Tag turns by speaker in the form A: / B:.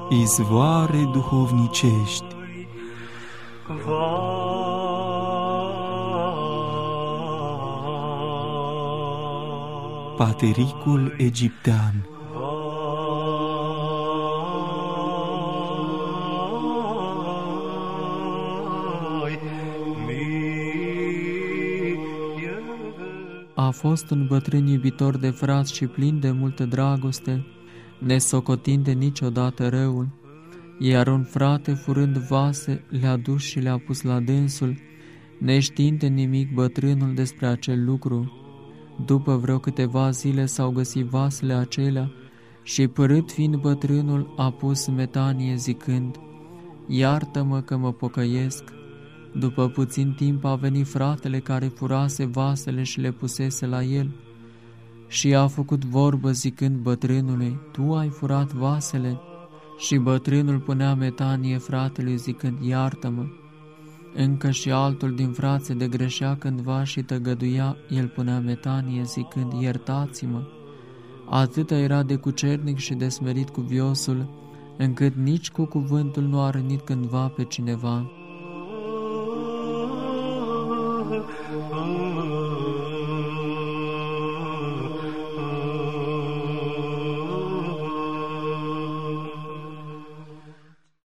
A: izvoare duhovnicești. Patericul egiptean.
B: A fost un bătrân iubitor de frați și plin de multă dragoste, nesocotind de niciodată răul, iar un frate, furând vase, le-a dus și le-a pus la dânsul, neștiind de nimic bătrânul despre acel lucru. După vreo câteva zile s-au găsit vasele acelea și, părât fiind bătrânul, a pus metanie zicând: „Iartă-mă că mă pocăiesc.” După puțin timp a venit fratele care furase vasele și le pusese la el și a făcut vorbă zicând bătrânului: „Tu ai furat vasele?” Și bătrânul punea metanie fratelui zicând: „Iartă-mă.” Încă și altul din frațe de greșea cândva și tăgăduia, el punea metanie zicând: „Iertați-mă.” Atâta era de cucernic și de smerit cuviosul, încât nici cu cuvântul nu a rănit cândva pe cineva.